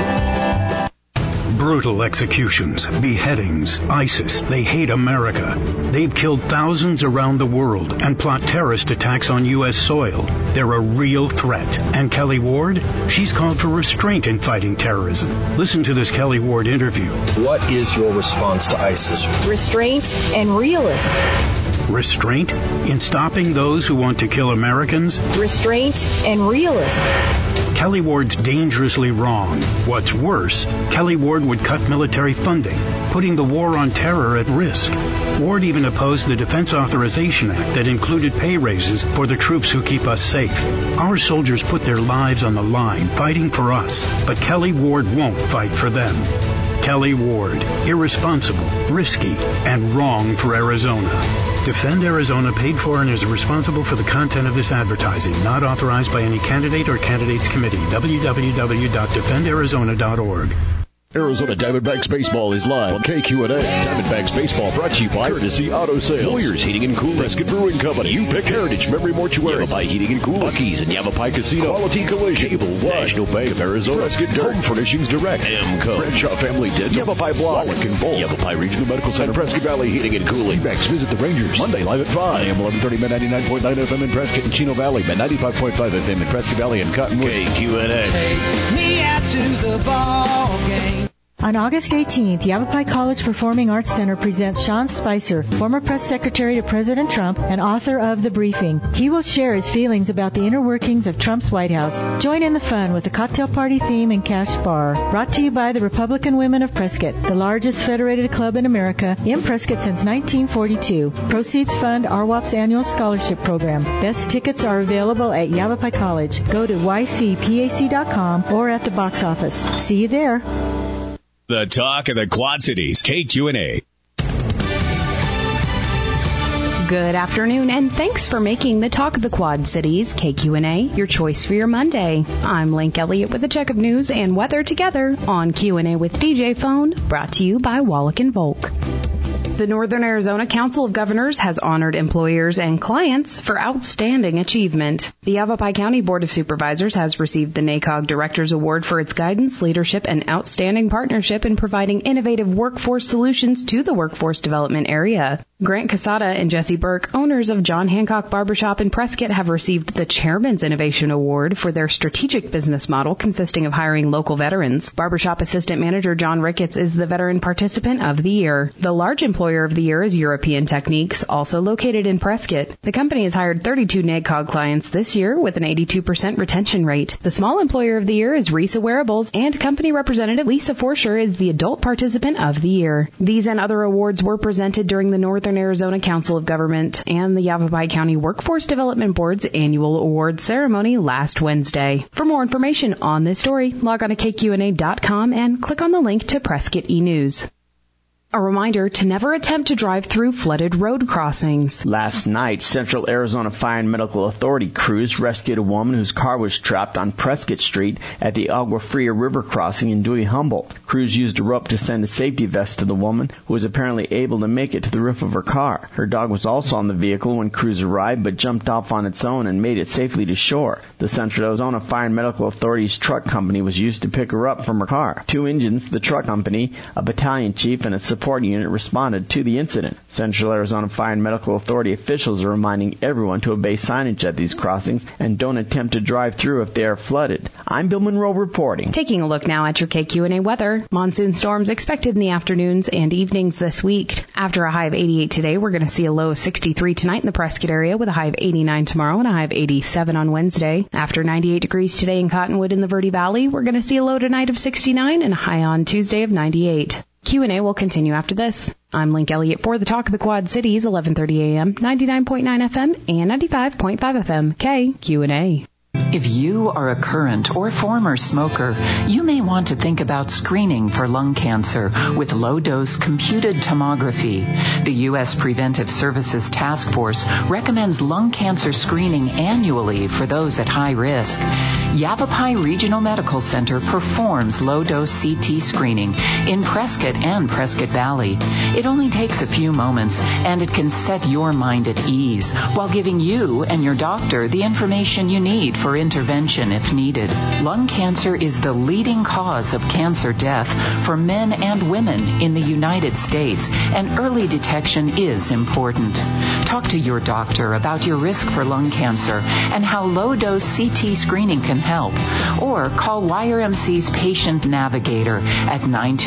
Brutal executions, beheadings, ISIS, they hate America. They've killed thousands around the world and plot terrorist attacks on U.S. soil. They're a real threat. And Kelly Ward? She's called for restraint in fighting terrorism. Listen to this Kelly Ward interview. What is your response to ISIS? Restraint and realism. Restraint in stopping those who want to kill Americans? Restraint and realism. Kelly Ward's dangerously wrong. What's worse, Kelly Ward would cut military funding, putting the war on terror at risk. Ward even opposed the Defense Authorization Act that included pay raises for the troops who keep us safe. Our soldiers put their lives on the line fighting for us, but Kelly Ward won't fight for them. Kelly Ward, irresponsible, risky, and wrong for Arizona. Defend Arizona paid for and is responsible for the content of this advertising, not authorized by any candidate or candidates committee. www.defendarizona.org. Arizona Diamondbacks Baseball is live on KQNA. Diamondbacks Baseball brought to you by Courtesy Auto Sales, Warriors Heating and Cooling, Prescott Brewing Company, You Pick Heritage Memory Mortuary, Yavapai Heating and Cooling, Buc-ee's and Yavapai Casino, Quality Collision, Cable One, National Bank of Arizona, Prescott Dirt, Home Furnishings Direct, Amco, Bradshaw Family Dental, Yavapai Block, Wallach & Volk, Yavapai Regional Medical Center, Prescott Valley Heating and Cooling. Backs visit the Rangers Monday live at 5 a.m. 11:30, Med 99.9 FM in Prescott and Chino Valley, Med 95.5 FM in Prescott Valley and Cottonwood. KQNA. Take me out to the ball game. On August 18th, Yavapai College Performing Arts Center presents Sean Spicer, former press secretary to President Trump and author of The Briefing. He will share his feelings about the inner workings of Trump's White House. Join in the fun with a cocktail party theme and cash bar. Brought to you by the Republican Women of Prescott, the largest federated club in America, in Prescott since 1942. Proceeds fund RWAP's annual scholarship program. Best tickets are available at Yavapai College. Go to ycpac.com or at the box office. See you there. The Talk of the Quad Cities, KQNA. Good afternoon, and thanks for making the Talk of the Quad Cities, KQNA, your choice for your Monday. I'm Link Elliott with a check of news and weather together on Q&A with DJ Phone, brought to you by Wallach & Volk. The Northern Arizona Council of Governors has honored employers and clients for outstanding achievement. The Yavapai County Board of Supervisors has received the NACOG Directors Award for its guidance, leadership, and outstanding partnership in providing innovative workforce solutions to the workforce development area. Grant Casada and Jesse Burke, owners of John Hancock Barbershop in Prescott, have received the Chairman's Innovation Award for their strategic business model consisting of hiring local veterans. Barbershop Assistant Manager John Ricketts is the Veteran Participant of the Year. The Large Employer of the Year is European Techniques, also located in Prescott. The company has hired 32 NACOG clients this year with an 82% retention rate. The Small Employer of the Year is Risa Wearables, and Company Representative Lisa Forscher is the Adult Participant of the Year. These and other awards were presented during the Northern Arizona Council of Government and the Yavapai County Workforce Development Board's annual awards ceremony last Wednesday. For more information on this story, log on to KQNA.com and click on the link to Prescott e-News. A reminder to never attempt to drive through flooded road crossings. Last night, Central Arizona Fire and Medical Authority crews rescued a woman whose car was trapped on Prescott Street at the Agua Fria River crossing in Dewey-Humboldt. Crews used a rope to send a safety vest to the woman, who was apparently able to make it to the roof of her car. Her dog was also on the vehicle when crews arrived, but jumped off on its own and made it safely to shore. The Central Arizona Fire and Medical Authority's truck company was used to pick her up from her car. 2 engines, the truck company, a battalion chief, and a support unit responded to the incident. Central Arizona Fire and Medical Authority officials are reminding everyone to obey signage at these crossings and don't attempt to drive through if they are flooded. I'm Bill Monroe reporting. Taking a look now at your KQNA weather. Monsoon storms expected in the afternoons and evenings this week. After a high of 88 today, we're going to see a low of 63 tonight in the Prescott area with a high of 89 tomorrow and a high of 87 on Wednesday. After 98 degrees today in Cottonwood in the Verde Valley, we're going to see a low tonight of 69 and a high on Tuesday of 98. Q&A will continue after this. I'm Link Elliott for the Talk of the Quad Cities, 11:30 a.m., 99.9 FM, and 95.5 FM, KQNA. If you are a current or former smoker, you may want to think about screening for lung cancer with low-dose computed tomography. The U.S. Preventive Services Task Force recommends lung cancer screening annually for those at high risk. Yavapai Regional Medical Center performs low-dose CT screening in Prescott and Prescott Valley. It only takes a few moments, and it can set your mind at ease while giving you and your doctor the information you need for intervention if needed. Lung cancer is the leading cause of cancer death for men and women in the United States, and early detection is important. Talk to your doctor about your risk for lung cancer and how low-dose CT screening can help, or call YRMC's Patient Navigator at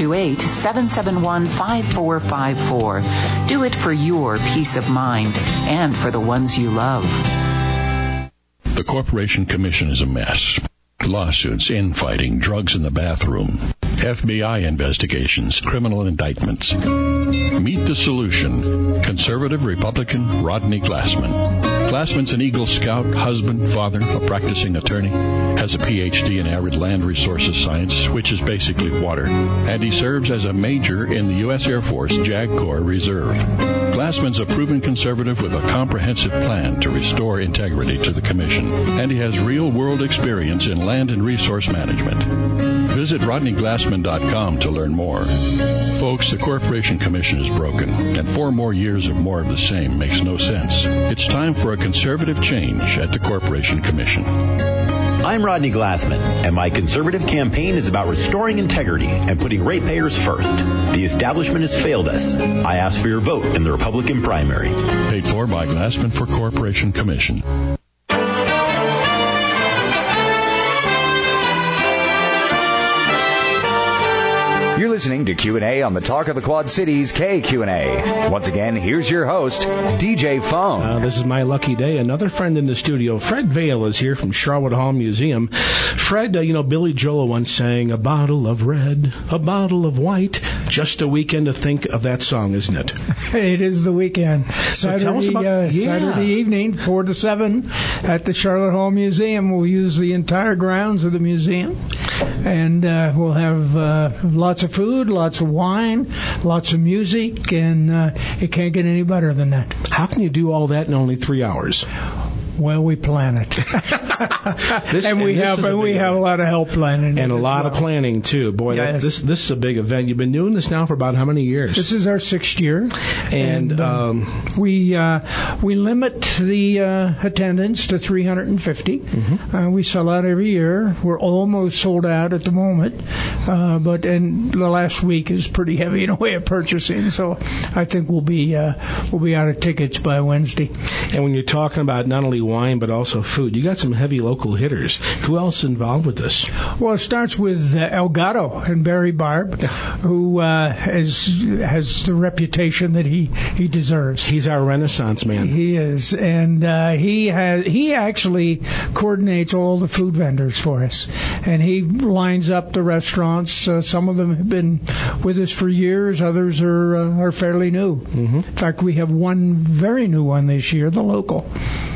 928-771-5454. Do it for your peace of mind and for the ones you love. The Corporation Commission is a mess. Lawsuits, infighting, drugs in the bathroom, FBI investigations, criminal indictments. Meet the solution. Conservative Republican Rodney Glassman. Glassman's an Eagle Scout, husband, father, a practicing attorney, has a Ph.D. in arid land resources science, which is basically water, and he serves as a major in the U.S. Air Force JAG Corps Reserve. Glassman's a proven conservative with a comprehensive plan to restore integrity to the Commission, and he has real-world experience in land and resource management. Visit RodneyGlassman.com to learn more. Folks, the Corporation Commission is broken, and 4 more years of more of the same makes no sense. It's time for a conservative change at the Corporation Commission. I'm Rodney Glassman, and my conservative campaign is about restoring integrity and putting ratepayers first. The establishment has failed us. I ask for your vote in the Republican primary. Paid for by Glassman for Corporation Commission. You're listening to Q&A on the Talk of the Quad Cities, KQNA. Once again, here's your host, DJ Phone. This is my lucky day. Another friend in the studio, Fred Vail, is here from Charlotte Hall Museum. Fred, Billy Joel once sang, "A bottle of red, a bottle of white." Just a weekend to think of that song, isn't it? It is the weekend. Saturday evening, 4 to 7, at the Charlotte Hall Museum. We'll use the entire grounds of the museum, and we'll have lots of food, lots of wine, lots of music, and it can't get any better than that. How can you do all that in only 3 hours? Well, we plan it, we have a lot of help planning, and a lot of planning too. Boy, yes. This is a big event. You've been doing this now for about how many years? This is our 6th year, and we limit the attendance to 350. Mm-hmm. We sell out every year. We're almost sold out at the moment, but the last week is pretty heavy in a way of purchasing. So I think we'll be out of tickets by Wednesday. And when you're talking about not only wine but also food, you got some heavy local hitters. Who else is involved with this? Well, it starts with Elgato and Barry Barb, who has the reputation that he deserves. He's our Renaissance man. He is, and he actually coordinates all the food vendors for us, and he lines up the restaurants. Some of them have been with us for years. Others are fairly new. Mm-hmm. In fact, we have one very new one this year, the local.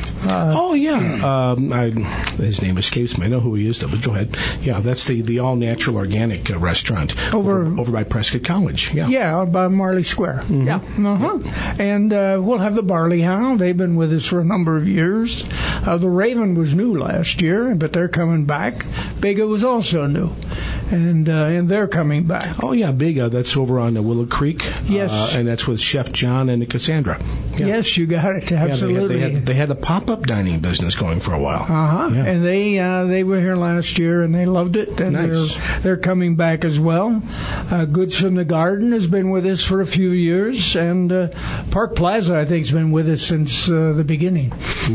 His name escapes me. I know who he is, though, but go ahead. Yeah, that's the all-natural organic restaurant over by Prescott College. Yeah, by Marley Square. Mm-hmm. Yeah. Uh-huh. And we'll have the Barley Hound. They've been with us for a number of years. The Raven was new last year, but they're coming back. Bega was also new. And they're coming back. Oh, yeah, Bega. That's over on Willow Creek. Yes. And that's with Chef John and Cassandra. Yeah. Yes, you got it. Absolutely. Yeah, they had a pop-up dining business going for a while. Uh-huh. Yeah. And they were here last year, and they loved it. And nice. They're coming back as well. Goods from the Garden has been with us for a few years. And Park Plaza, I think, has been with us since the beginning.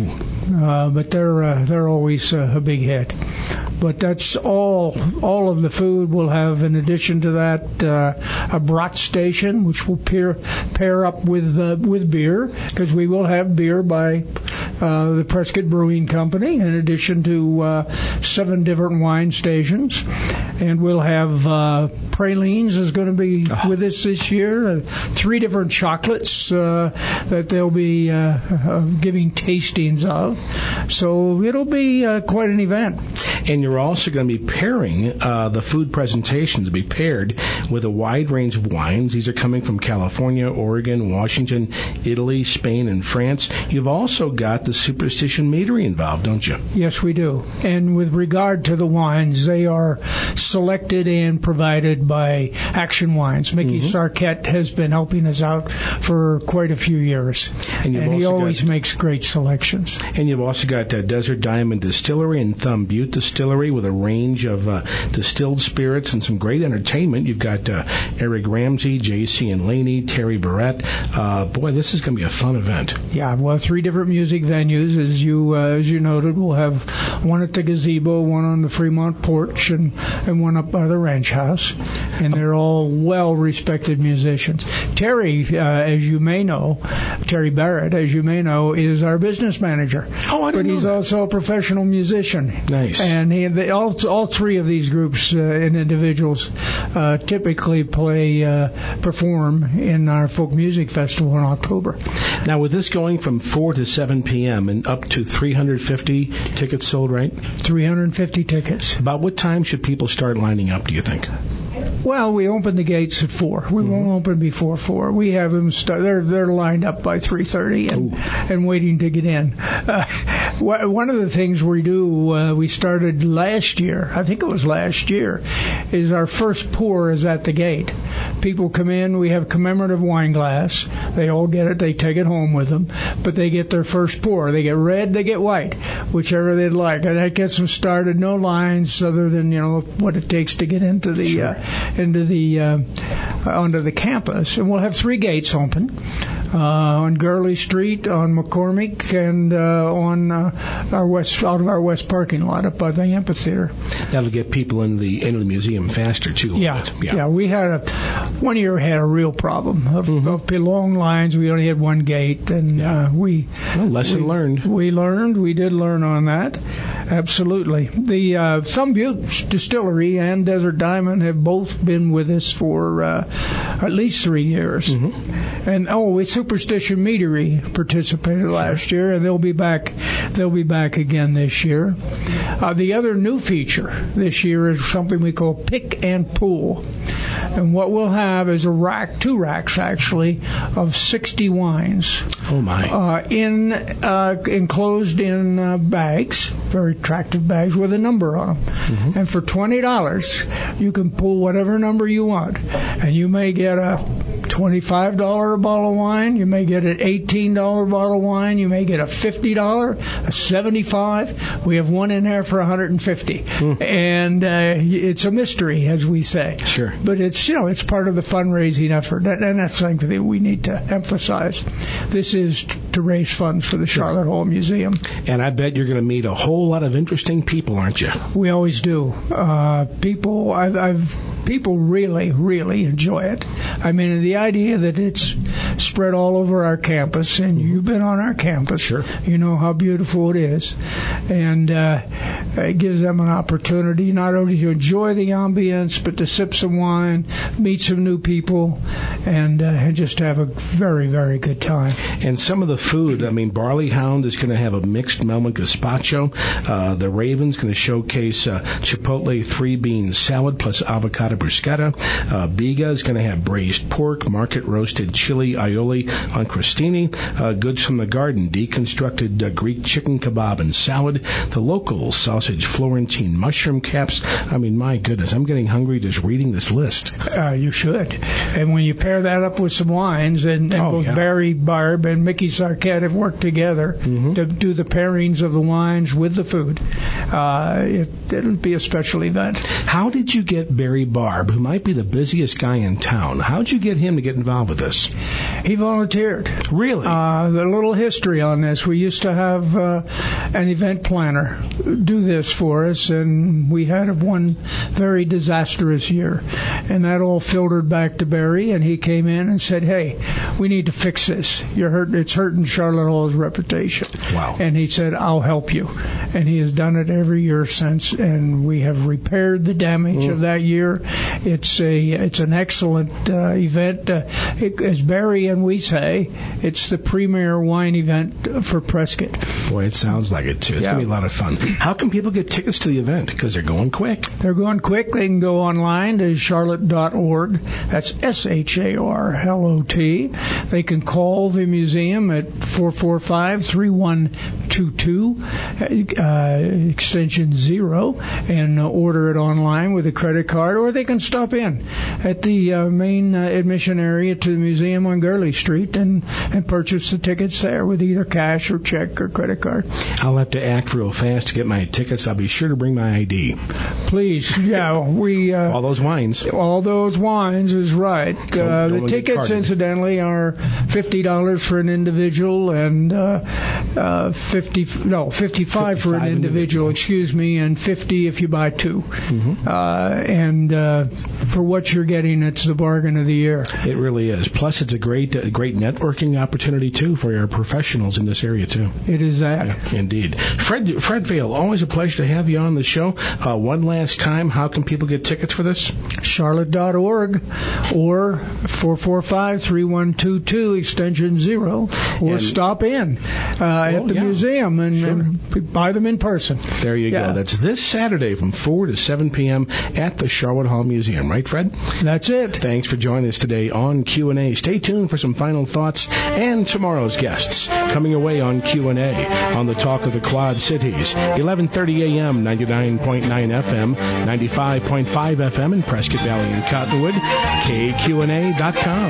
But they're always a big hit. But that's all of the food. We'll have, in addition to that, a brat station, which will pair up with beer, because we will have beer by the Prescott Brewing Company, in addition to 7 different wine stations. And we'll have pralines is going to be with us this year. 3 different chocolates that they'll be giving tastings of. So it'll be quite an event. And you're also going to be pairing the food presentations to be paired with a wide range of wines. These are coming from California, Oregon, Washington, Italy, Spain, and France. You've also got the Superstition Meadery involved, don't you? Yes, we do. And with regard to the wines, they are selected and provided by Action Wines. Mickey Sarkett has been helping us out for quite a few years. And he always makes great selections. And you've also got Desert Diamond Distillery and Thumb Butte Distillery with a range of distilled spirits and some great entertainment. You've got Eric Ramsey, J.C. and Laney, Terry Barrett. Boy, this is going to be a fun event. Yeah, well, 3 different music venues, as you noted. We'll have one at the gazebo, one on the Fremont porch, and one up by the ranch house. And they're all well-respected musicians. Terry, as you may know, Terry Barrett, as you may know, is our business manager. Oh, I didn't know But he's also a professional musician. Nice. And all 3 of these groups and individuals typically perform in our folk music festival in October. Now, with this going from 4 to 7 p.m. and up to 350 tickets sold, right? 350 tickets. About what time should people start lining up, do you think? Well, we open the gates at 4. We won't open before 4. We have them they're lined up by 3:30 and waiting to get in. One of the things we do, we started last year, I think it was last year, is our first pour is at the gate. People come in, we have commemorative wine glass. They all get it, they take it home with them, but they get their first pour. They get red, they get white, whichever they'd like. And that gets them started. No lines other than, what it takes to get into the onto the campus. And we'll have 3 gates open on Gurley Street, on McCormick, and on out of our west parking lot up by the amphitheater. That'll get people into the museum faster too. Yeah. We had one year had a real problem of long lines. We only had 1 gate, and lesson learned. We did learn on that. Absolutely. The Thumb Butte Distillery and Desert Diamond have both been with us for at least 3 years. And with Superstition Meadery participated last year, and they'll be back again this year. The other new feature this year is something we call Pick and Pull. And what we'll have is a rack, 2 racks actually, of 60 wines. Oh my! Enclosed in bags, very attractive bags with a number on them. Mm-hmm. And for $20, you can pull whatever number you want, and you may get a $25 bottle of wine, you may get an $18 bottle of wine, you may get a $50, a $75. We have one in there for $150, and it's a mystery, as we say. Sure. But it's it's part of the fundraising effort, and that's something that we need to emphasize. This is to raise funds for the Charlotte Hall Museum. And I bet you're going to meet a whole lot of interesting people, aren't you? We always do. People really, really enjoy it. I mean, the idea that it's spread all over our campus, and you've been on our campus. Sure. You know how beautiful it is. And it gives them an opportunity not only to enjoy the ambience, but to sip some wine, meet some new people, and just have a very, very good time. And some of the food, I mean, Barley Hound is going to have a mixed melon gazpacho. The Raven's going to showcase Chipotle 3-bean salad plus avocado bruschetta. Biga is going to have braised pork, market roasted chili aioli on crostini. Goods from the Garden, deconstructed Greek chicken kebab and salad. The local sausage Florentine mushroom caps. I mean, my goodness, I'm getting hungry just reading this list. You should. And when you pair that up with some wines, and both Barry Barb and Mickey Sarkett have worked together to do the pairings of the wines with the food, it'll be a special event. How did you get Barry Barb, who might be the busiest guy in town, how did you get him to get involved with this? He volunteered. Really? The little history on this, we used to have an event planner do this for us, and we had one very disastrous year. And that all filtered back to Barry, and he came in and said, hey, we need to fix this. It's hurting Charlotte Hall's reputation. Wow. And he said, I'll help you. And he has done it every year since, and we have repaired the damage of that year. It's an excellent event. As Barry and we say, it's the premier wine event for Prescott. Boy, it sounds like it, too. It's going to be a lot of fun. How can people get tickets to the event? Because they're going quick. They're going quick. They can go online to charlotte.org. That's SHARLOT. They can call the museum at 445-3122, extension 0, and order it online with a credit card, or they can stop in at the main admission area to the museum on Gurley Street and purchase the tickets there with either cash or check or credit card. I'll have to act real fast to get my tickets. I'll be sure to bring my ID. Please, we all those wines. All those wines is right. The tickets, incidentally, are $50 for an individual and $55 for an individual. Excuse me, and $50 if you buy 2. And for what you're getting, it's the bargain of the year. It really is. Plus, it's a great networking opportunity too for our professionals in this area too. It is that. Yeah, indeed. Fred Vail, always a pleasure to have you on the show. One last time, how can people get tickets for this? Charlotte.org or 445-3122 extension 0, or stop in at the museum and buy them in person. There you go. That's this Saturday from 4 to 7 p.m. at the Charlotte Hall Museum. Right, Fred? That's it. Thanks for joining us today on Q&A. Stay tuned for some final thoughts and tomorrow's guests coming away on Q&A on the Talk of the Quad Cities, 11:30 a.m., 99.9 FM, 95.5 FM in Prescott Valley and Cottonwood, KQNA.com.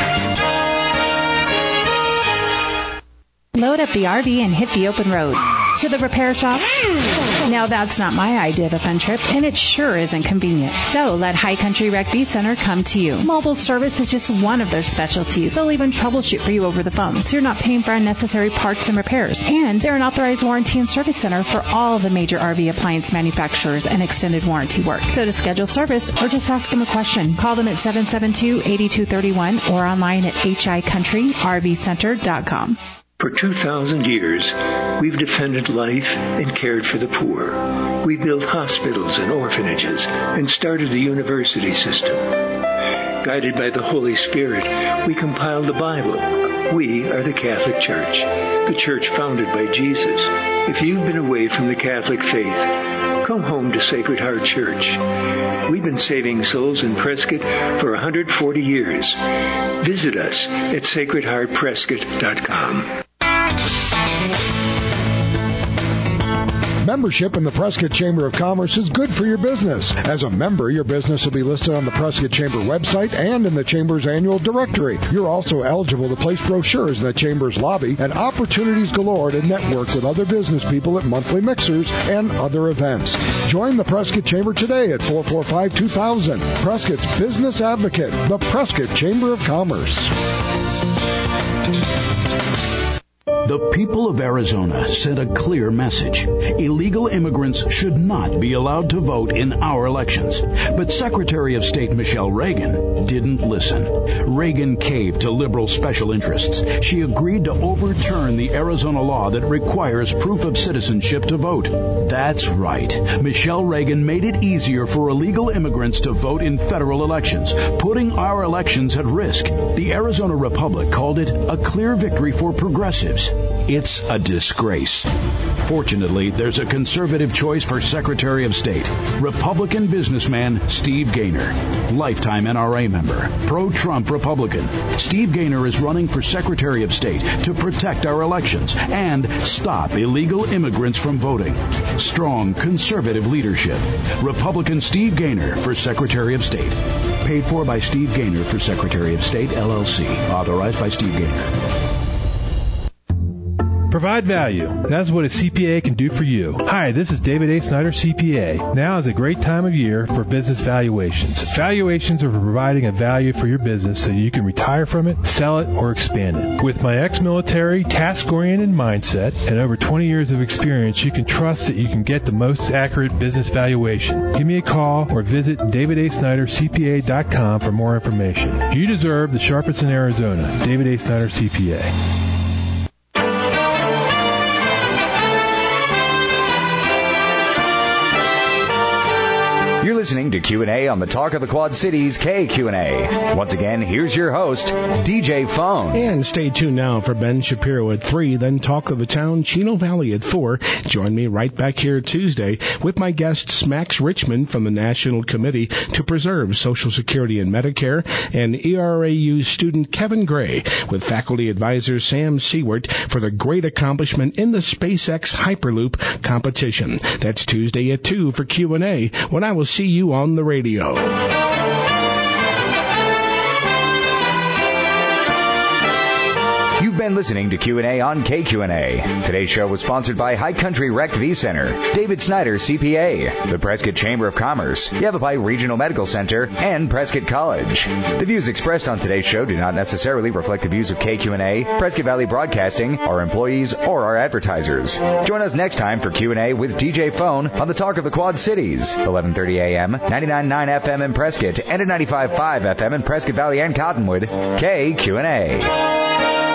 Load up the RV and hit the open road. To the repair shop? Now that's not my idea of a fun trip, and it sure isn't convenient. So let High Country Rec V Center come to you. Mobile service is just one of their specialties. They'll even troubleshoot for you over the phone, so you're not paying for unnecessary parts and repairs. And they're an authorized warranty and service center for all the major RV appliance manufacturers and extended warranty work. So to schedule service or just ask them a question, call them at 772-8231 or online at hicountry.rvcenter.com. For 2,000 years, we've defended life and cared for the poor. We built hospitals and orphanages and started the university system. Guided by the Holy Spirit, we compiled the Bible. We are the Catholic Church, the church founded by Jesus. If you've been away from the Catholic faith, Come home to Sacred Heart Church. We've been saving souls in Prescott for 140 years. Visit us at sacredheartprescott.com. Membership in the Prescott Chamber of Commerce is good for your business. As a member, your business will be listed on the Prescott Chamber website and in the Chamber's annual directory. You're also eligible to place brochures in the Chamber's lobby and opportunities galore to network with other business people at monthly mixers and other events. Join the Prescott Chamber today at 445-2000. Prescott's Business Advocate, the Prescott Chamber of Commerce. The people of Arizona sent a clear message. Illegal immigrants should not be allowed to vote in our elections. But Secretary of State Michelle Reagan didn't listen. Reagan caved to liberal special interests. She agreed to overturn the Arizona law that requires proof of citizenship to vote. That's right. Michelle Reagan made it easier for illegal immigrants to vote in federal elections, putting our elections at risk. The Arizona Republic called it a clear victory for progressives. It's a disgrace. Fortunately, there's a conservative choice for Secretary of State, Republican businessman Steve Gaynor, lifetime NRA member, pro-Trump Republican. Steve Gaynor is running for Secretary of State to protect our elections and stop illegal immigrants from voting. Strong conservative leadership. Republican Steve Gaynor for Secretary of State. Paid for by Steve Gaynor for Secretary of State, LLC. Authorized by Steve Gaynor. Provide value. That's what a CPA can do for you. Hi, this is David A. Snyder, CPA. Now is a great time of year for business valuations. Valuations are for providing a value for your business so you can retire from it, sell it, or expand it. With my ex-military, task-oriented mindset and over 20 years of experience, you can trust that you can get the most accurate business valuation. Give me a call or visit davidasnydercpa.com for more information. You deserve the sharpest in Arizona. David A. Snyder, CPA. You're listening to Q&A on the Talk of the Quad Cities, KQNA. Once again, here's your host, DJ Phone. And stay tuned now for Ben Shapiro at 3, then Talk of the Town, Chino Valley at 4. Join me right back here Tuesday with my guests Max Richmond from the National Committee to Preserve Social Security and Medicare, and ERAU student Kevin Gray with faculty advisor Sam Seward for the great accomplishment in the SpaceX Hyperloop competition. That's Tuesday at 2 for Q&A, when I will see you on the radio. You've been listening to Q&A on KQNA. Today's show was sponsored by High Country Rec V Center, David Snyder, CPA, the Prescott Chamber of Commerce, Yavapai Regional Medical Center, and Prescott College. The views expressed on today's show do not necessarily reflect the views of KQNA, Prescott Valley Broadcasting, our employees, or our advertisers. Join us next time for Q&A with DJ Phone on the Talk of the Quad Cities, 11:30 a.m., 99.9 FM in Prescott, and at 95.5 FM in Prescott Valley and Cottonwood. KQNA.